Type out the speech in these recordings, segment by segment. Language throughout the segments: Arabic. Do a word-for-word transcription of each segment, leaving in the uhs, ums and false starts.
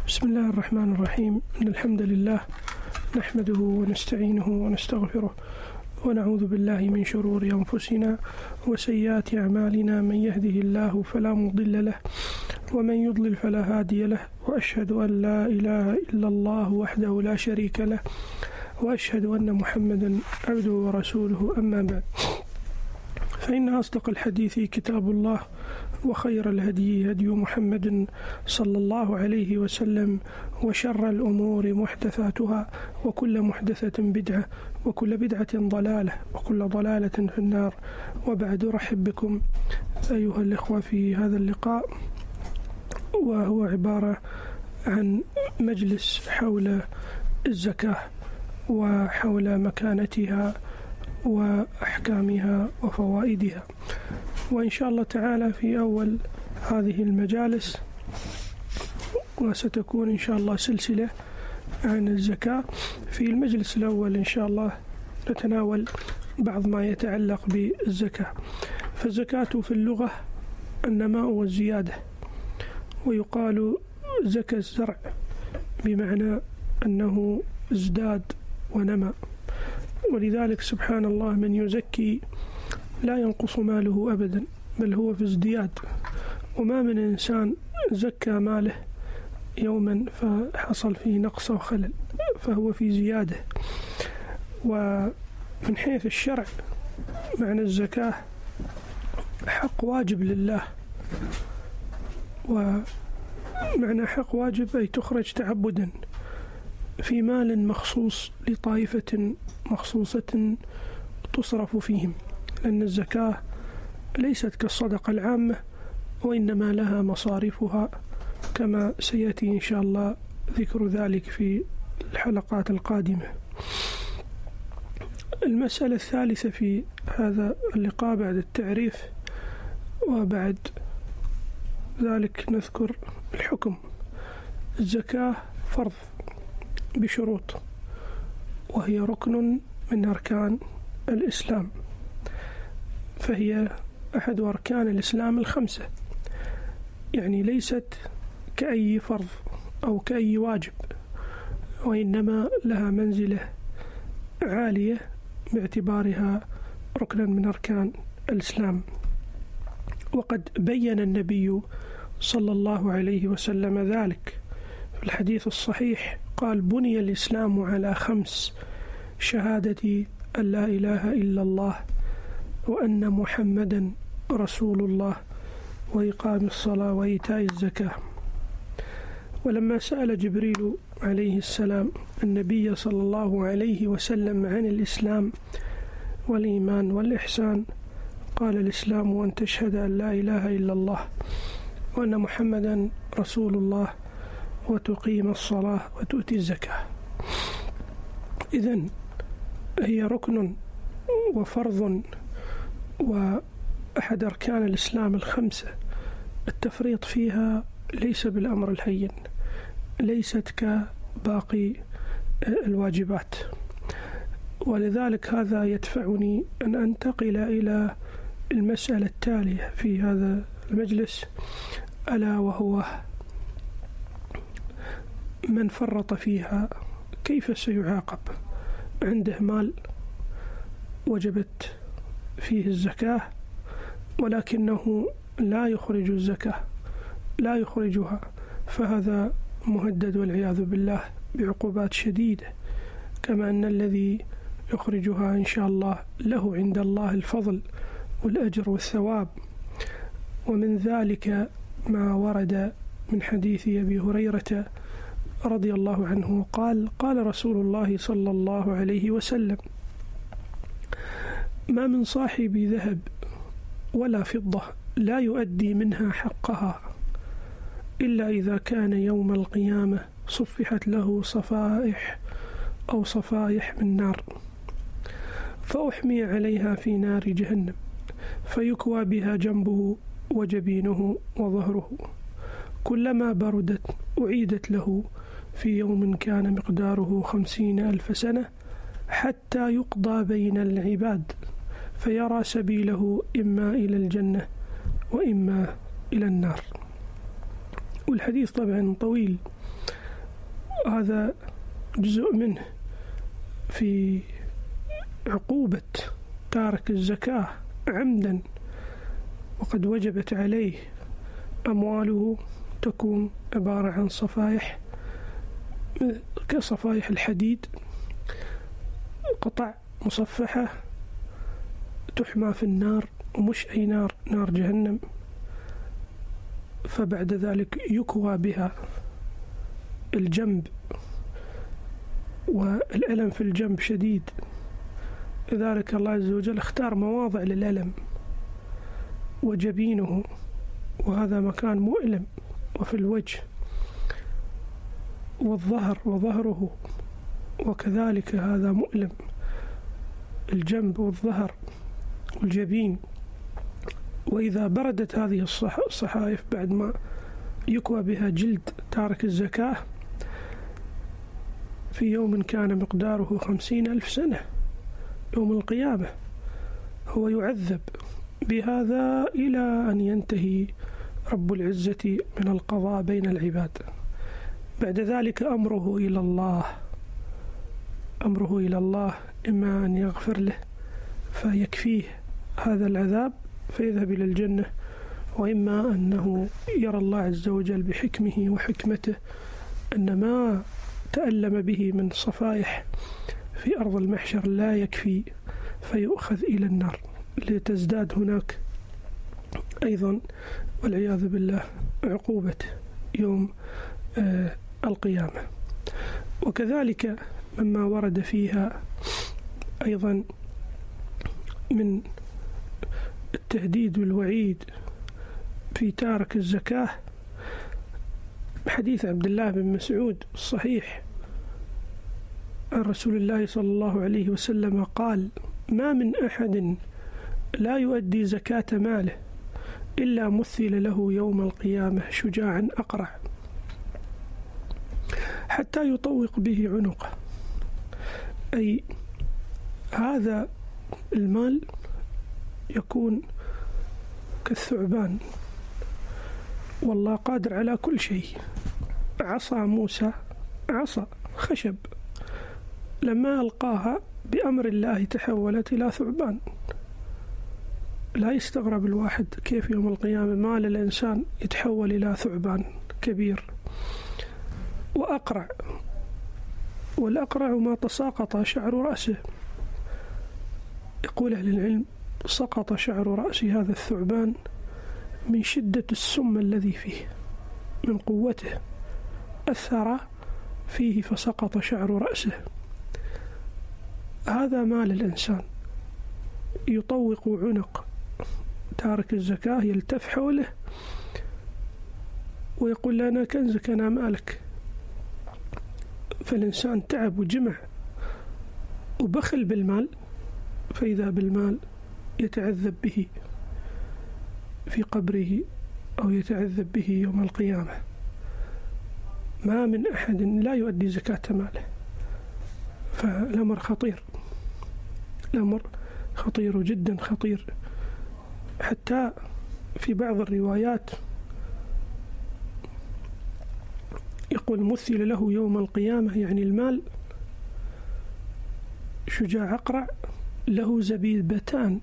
بسم الله الرحمن الرحيم. إن الحمد لله نحمده ونستعينه ونستغفره ونعوذ بالله من شرور أنفسنا وسيئات أعمالنا. من يهده الله فلا مضل له ومن يضلل فلا هادي له، وأشهد أن لا إله إلا الله وحده لا شريك له، وأشهد أن محمدا عبده ورسوله. أما بعد، فإن أصدق الحديث كتاب الله، وخير الهدي هدي محمد صلى الله عليه وسلم، وشر الأمور محدثاتها، وكل محدثة بدعة، وكل بدعة ضلالة، وكل ضلالة في النار. وبعد، أرحب بكم أيها الإخوة في هذا اللقاء، وهو عبارة عن مجلس حول الزكاة وحول مكانتها وأحكامها وفوائدها. وإن شاء الله تعالى في أول هذه المجالس، وستكون إن شاء الله سلسلة عن الزكاة، في المجلس الأول إن شاء الله نتناول بعض ما يتعلق بالزكاة. فالزكاة في اللغة النماء والزيادة، ويقال زكى الزرع بمعنى أنه ازداد ونمى، ولذلك سبحان الله من يزكي لا ينقص ماله أبدا، بل هو في ازدياد. وما من إنسان زكى ماله يوما فحصل فيه نقص وخلل، فهو في زيادة. ومن حيث الشرع، معنى الزكاة حق واجب لله، ومعنى حق واجب أي تخرج تعبدا في مال مخصوص لطائفة مخصوصة تصرف فيهم، لأن الزكاة ليست كالصدقة العامة، وإنما لها مصارفها، كما سيأتي إن شاء الله ذكر ذلك في الحلقات القادمة. المسألة الثالثة في هذا اللقاء بعد التعريف، وبعد ذلك نذكر الحكم. الزكاة فرض بشروط، وهي ركن من أركان الإسلام، فهي أحد أركان الإسلام الخمسة، يعني ليست كأي فرض أو كأي واجب، وإنما لها منزلة عالية باعتبارها ركنا من أركان الإسلام. وقد بين النبي صلى الله عليه وسلم ذلك في الحديث الصحيح، قال: بني الإسلام على خمس: شهادة أن لا إله إلا الله، وأن محمدا رسول الله، وإقام الصلاة، وإيتاء الزكاة. ولما سأل جبريل عليه السلام النبي صلى الله عليه وسلم عن الإسلام والإيمان والإحسان، قال: الإسلام أن تشهد أن لا إله إلا الله، وأن محمدا رسول الله، وتقيم الصلاة، وتؤتي الزكاة. إذن هي ركن وفرض وأحد أركان الإسلام الخمسة. التفريط فيها ليس بالأمر الهين، ليست كباقي الواجبات. ولذلك هذا يدفعني أن أنتقل إلى المسألة التالية في هذا المجلس، ألا وهو من فرط فيها كيف سيعاقب؟ عنده مال وجبت فيه الزكاة، ولكنه لا يخرج الزكاة، لا يخرجها، فهذا مهدد والعياذ بالله بعقوبات شديدة، كما أن الذي يخرجها إن شاء الله له عند الله الفضل والأجر والثواب. ومن ذلك ما ورد من حديث أبي هريرة رضي الله عنه قال: قال رسول الله صلى الله عليه وسلم: ما من صاحب ذهب ولا فضة لا يؤدي منها حقها إلا إذا كان يوم القيامة صفحت له صفائح أو صفائح من نار، فأحمي عليها في نار جهنم، فيكوى بها جنبه وجبينه وظهره، كلما بردت أعيدت له في يوم كان مقداره خمسين ألف سنة، حتى يقضى بين العباد، فيرى سبيله إما إلى الجنة وإما إلى النار. والحديث طبعا طويل هذا جزء منه في عقوبة تارك الزكاة عمدا وقد وجبت عليه. أمواله تكون عبارة عن صفائح كصفائح الحديد، قطع مصفحة تحمى في النار، ومش أي نار، نار جهنم. فبعد ذلك يكوى بها الجنب، والألم في الجنب شديد، لذلك الله عز وجل اختار مواضع للألم، وجبينه وهذا مكان مؤلم، وفي الوجه والظهر وظهره وكذلك هذا مؤلم، الجنب والظهر والجبين. وإذا بردت هذه الصحائف بعد ما يكوى بها جلد تارك الزكاة في يوم كان مقداره خمسين ألف سنة، يوم القيامة، هو يعذب بهذا إلى أن ينتهي رب العزة من القضاء بين العباد. بعد ذلك أمره إلى الله، أمره إلى الله إما أن يغفر له فيكفيه هذا العذاب فيذهب إلى الجنة، وإما أنه يرى الله عز وجل بحكمه وحكمته أن ما تألم به من صفائح في أرض المحشر لا يكفي، فيؤخذ إلى النار لتزداد هناك أيضا والعياذ بالله عقوبة يوم آه القيامة. وكذلك مما ورد فيها أيضا من التهديد والوعيد في تارك الزكاة حديث عبد الله بن مسعود الصحيح عن رسول الله صلى الله عليه وسلم قال: ما من أحد لا يؤدي زكاة ماله إلا مثل له يوم القيامة شجاعا أقرع حتى يطوق به عنقه. أي هذا المال يكون كالثعبان، والله قادر على كل شيء. عصا موسى عصا خشب، لما ألقاها بأمر الله تحولت إلى ثعبان. لا يستغرب الواحد كيف يوم القيامة مال الإنسان يتحول إلى ثعبان كبير وأقرع، والأقرع ما تساقط شعر رأسه. يقول أهل العلم: سقط شعر رأس هذا الثعبان من شدة السم الذي فيه، من قوته أثر فيه فسقط شعر رأسه. هذا مال الإنسان يطوق عنق تارك الزكاة، يلتف حوله ويقول: لنا كنزك أنا مالك. فالإنسان تعب وجمع وبخل بالمال، فإذا بالمال يتعذب به في قبره أو يتعذب به يوم القيامة. ما من أحد لا يؤدي زكاة ماله، فالأمر خطير، الأمر خطير جدا خطير. حتى في بعض الروايات يقول: مثل له يوم القيامة، يعني المال شجاع أقرع له زبيبتان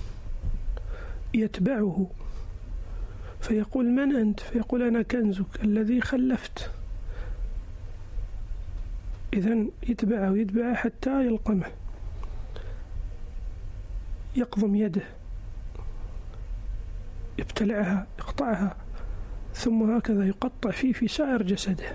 يتبعه، فيقول: من أنت؟ فيقول: أنا كنزك الذي خلفت. إذن يتبعه يتبعه حتى يلقمه، يقضم يده يبتلعها يقطعها، ثم هكذا يقطع فيه في سائر جسده.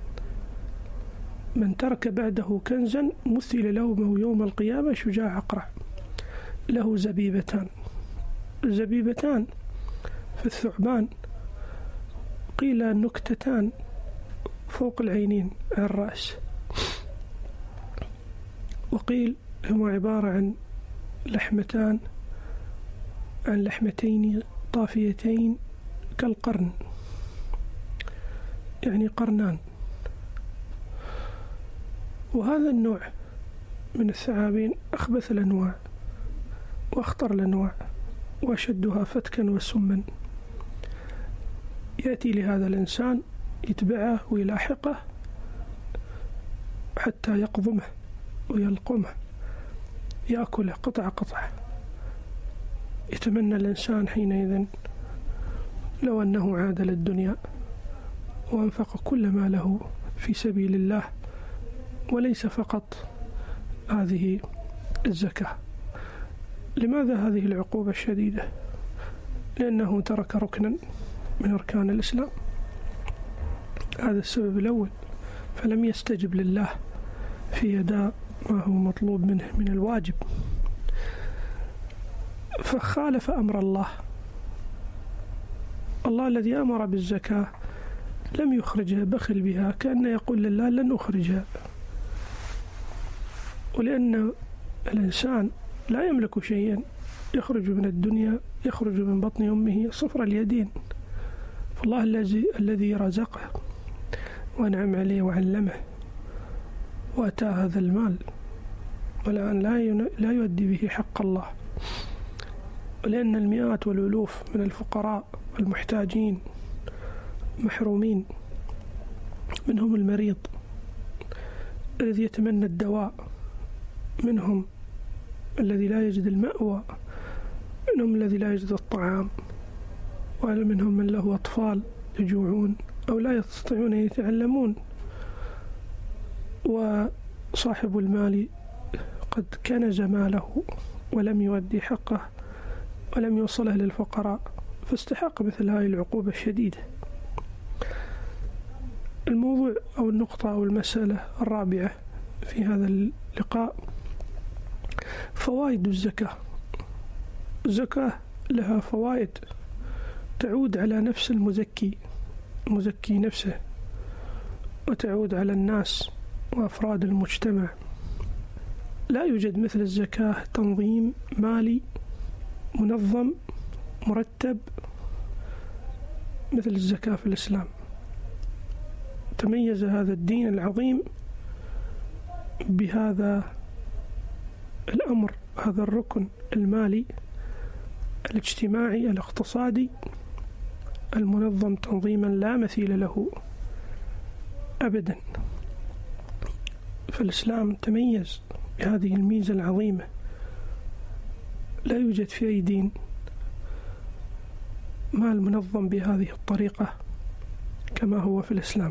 من ترك بعده كنزا مثل له يوم القيامة شجاع أقرع له زبيبتان. الزبيبتان في الثعبان قيل نكتتان فوق العينين على الرأس، وقيل هما عبارة عن لحمتان عن لحمتين طافيتين كالقرن، يعني قرنان. وهذا النوع من الثعابين أخبث الأنواع وأخطر الأنواع وأشدها فتكا وسما. يأتي لهذا الإنسان يتبعه ويلاحقه حتى يقضمه ويلقمه، يأكله قطعة قطعة. يتمنى الإنسان حينئذ لو أنه عاد للدنيا وأنفق كل ما له في سبيل الله، وليس فقط هذه الزكاة. لماذا هذه العقوبة الشديدة؟ لأنه ترك ركنا من أركان الإسلام، هذا السبب الأول، فلم يستجب لله في أداء ما هو مطلوب منه من الواجب، فخالف أمر الله. الله الذي أمر بالزكاة لم يخرجها، بخل بها، كأنه يقول لله لن أخرجها. ولأن الإنسان لا يملك شيئا، يخرج من الدنيا، يخرج من بطن أمه صفر اليدين، فالله الذي الذي رزقه وأنعم عليه وعلمه وأتاه هذا المال، والآن لا لا يؤدي به حق الله. ولأن المئات والألوف من الفقراء المحتاجين محرومين، منهم المريض الذي يتمنى الدواء، منهم الذي لا يجد المأوى، منهم الذي لا يجد الطعام، ومنهم من له أطفال يجوعون أو لا يستطيعون أن يتعلمون. وصاحب المال قد كنز ماله ولم يؤدي حقه ولم يوصله للفقراء، فاستحق مثل هذه العقوبة الشديدة. الموضوع أو النقطة أو المسألة الرابعة في هذا اللقاء فوائد الزكاة. الزكاة لها فوائد تعود على نفس المزكي المزكي نفسه، وتعود على الناس وأفراد المجتمع. لا يوجد مثل الزكاة تنظيم مالي منظم مرتب مثل الزكاة في الإسلام. تميز هذا الدين العظيم بهذا الأمر، هذا الركن المالي الاجتماعي الاقتصادي المنظم تنظيما لا مثيل له أبدا. فالإسلام تميز بهذه الميزة العظيمة، لا يوجد في أي دين مال منظم بهذه الطريقة كما هو في الإسلام.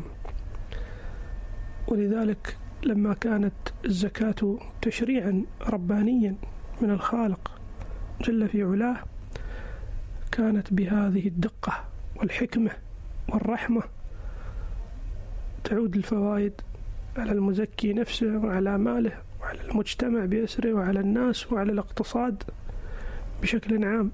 ولذلك لما كانت الزكاة تشريعا ربانيا من الخالق جل في علاه، كانت بهذه الدقة والحكمة والرحمة، تعود الفوائد على المزكي نفسه وعلى ماله وعلى المجتمع بأسره وعلى الناس وعلى الاقتصاد بشكل عام.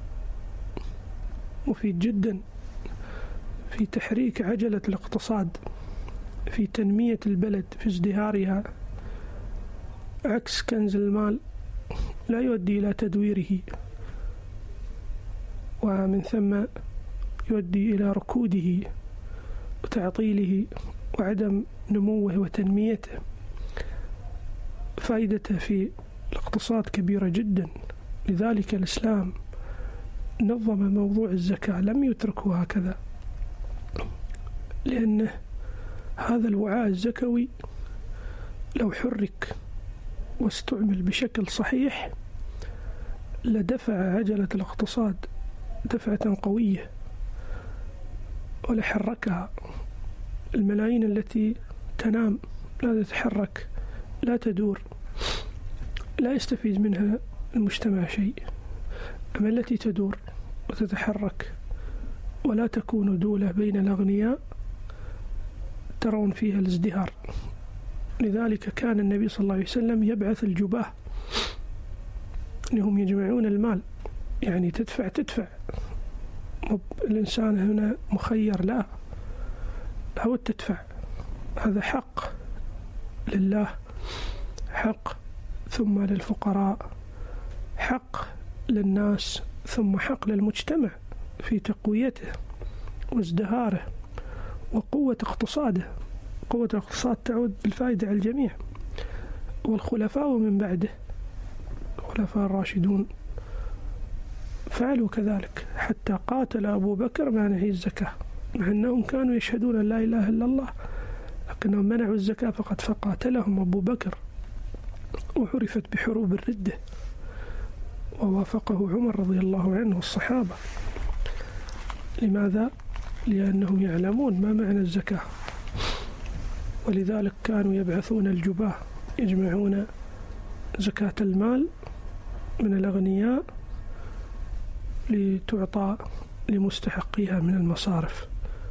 مفيد جدا في تحريك عجلة الاقتصاد، في تنمية البلد، في ازدهارها، عكس كنز المال لا يؤدي إلى تدويره، ومن ثم يؤدي إلى ركوده وتعطيله وعدم نموه وتنميته. فائدته في الاقتصاد كبيرة جدا. لذلك الإسلام نظم موضوع الزكاة، لم يتركه هكذا، لأنه هذا الوعاء الزكوي لو حرك واستعمل بشكل صحيح لدفع عجلة الاقتصاد دفعة قوية، ولحركها. الملايين التي تنام لا تتحرك لا تدور لا يستفيد منها المجتمع شيء، أما التي تدور وتتحرك ولا تكون دولة بين الأغنياء ترون فيها الازدهار. لذلك كان النبي صلى الله عليه وسلم يبعث الجباه أنهم يجمعون المال، يعني تدفع تدفع الإنسان هنا مخير، لا لابد تدفع. هذا حق لله، حق ثم للفقراء، حق للناس، ثم حق للمجتمع في تقويته وازدهاره وقوة اقتصاده. قوة الاقتصاد تعود بالفائدة على الجميع. والخلفاء من بعده الخلفاء الراشدون فعلوا كذلك، حتى قاتل أبو بكر مانعي الزكاة، مع أنهم كانوا يشهدون أن لا إله إلا الله. لكنهم منعوا الزكاة فقد فقاتلهم أبو بكر وعرفت بحروب الردة، ووافقه عمر رضي الله عنه والصحابة. لماذا؟ لأنهم يعلمون ما معنى الزكاة، ولذلك كانوا يبعثون الجباه يجمعون زكاة المال من الأغنياء لتعطى لمستحقيها من المصارف.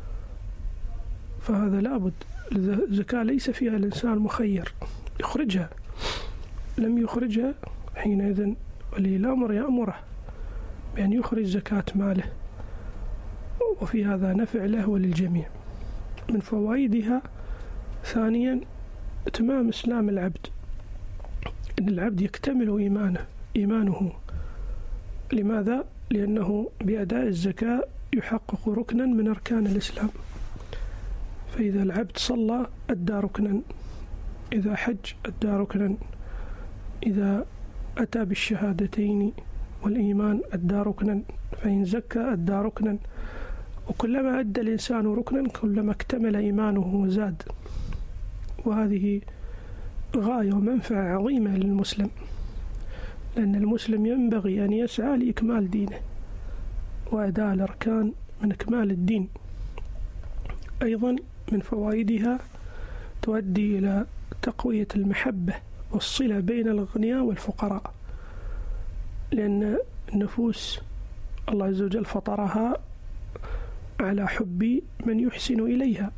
فهذا لابد، الزكاة ليس فيها الإنسان مخير، يخرجها، لم يخرجها حينئذ ولي الأمر يأمره بأن يخرج زكاة ماله، وفي هذا نفع له وللجميع. من فوائدها ثانيا إتمام إسلام العبد، إن العبد يكتمل إيمانه إيمانه لماذا؟ لأنه بأداء الزكاة يحقق ركنا من أركان الإسلام. فإذا العبد صلى أدى ركنا، إذا حج أدى ركنا، إذا أتى بالشهادتين والإيمان أدى ركنا، فإن زكى أدى ركنا. وكلما أدى الإنسان ركنا كلما اكتمل إيمانه وزاد، وهذه غاية ومنفعة عظيمة للمسلم، لأن المسلم ينبغي أن يسعى لإكمال دينه، وأداء الأركان من إكمال الدين. أيضا من فوائدها تؤدي إلى تقوية المحبة والصلة بين الأغنياء والفقراء، لأن النفوس الله عز وجل فطرها على حب من يحسن إليها،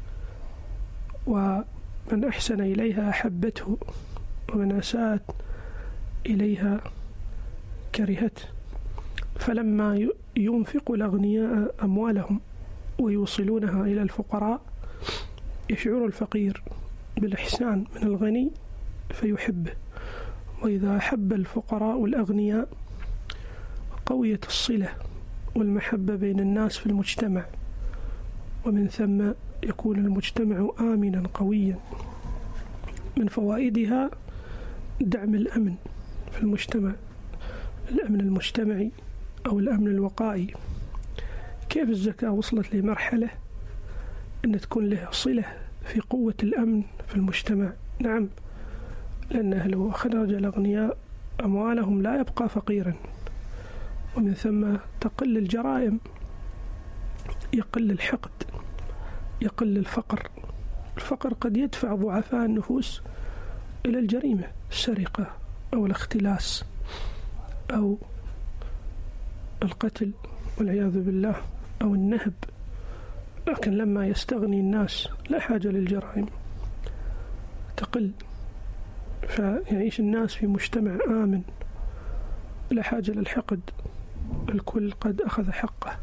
ومن أحسن إليها أحبته، ومن أساءت إليها كرهته. فلما ينفق الأغنياء أموالهم ويوصلونها إلى الفقراء يشعر الفقير بالإحسان من الغني فيحبه، وإذا أحب الفقراء الأغنياء قويت الصلة والمحبة بين الناس في المجتمع، ومن ثم يكون المجتمع آمنا قويا. من فوائدها دعم الأمن في المجتمع، الأمن المجتمعي أو الأمن الوقائي. كيف الزكاة وصلت لمرحلة أن تكون له صلة في قوة الأمن في المجتمع؟ نعم، لأنه لو خرج الأغنياء أموالهم لا يبقى فقيرا، ومن ثم تقل الجرائم، يقل الحقد، يقل الفقر. الفقر قد يدفع ضعفاء النفوس إلى الجريمة، السرقة أو الاختلاس أو القتل والعياذ بالله أو النهب. لكن لما يستغني الناس لا حاجة للجرائم، تقل، فيعيش الناس في مجتمع آمن لا حاجة للحقد، الكل قد أخذ حقه.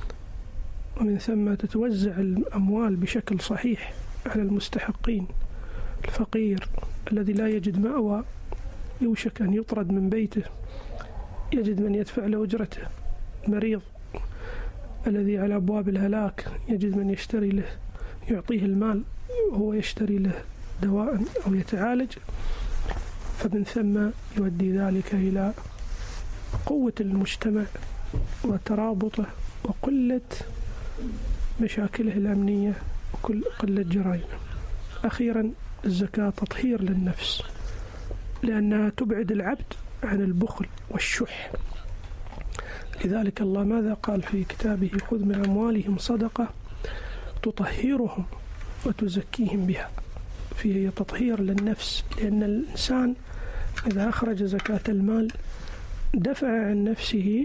ومن ثم تتوزع الأموال بشكل صحيح على المستحقين. الفقير الذي لا يجد مأوى يوشك أن يطرد من بيته يجد من يدفع له أجرته. المريض الذي على أبواب الهلاك يجد من يشتري له، يعطيه المال وهو يشتري له دواء أو يتعالج. فمن ثم يؤدي ذلك إلى قوة المجتمع وترابطه وقلة مشاكله الأمنية وكل قلة جرائمه. أخيرا الزكاة تطهير للنفس، لأنها تبعد العبد عن البخل والشح. لذلك الله ماذا قال في كتابه؟ خذ من أموالهم صدقة تطهرهم وتزكيهم بها. فيه تطهير للنفس، لأن الإنسان إذا أخرج زكاة المال دفع عن نفسه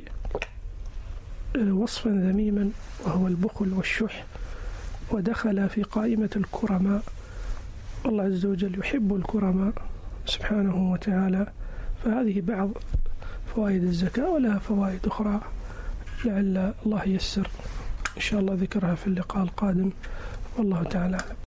وصفا ذميما وهو البخل والشح، ودخل في قائمة الكرماء. الله عز وجل يحب الكرماء سبحانه وتعالى. فهذه بعض فوائد الزكاة، ولها فوائد أخرى لعل الله ييسر إن شاء الله ذكرها في اللقاء القادم، والله تعالى أعلم.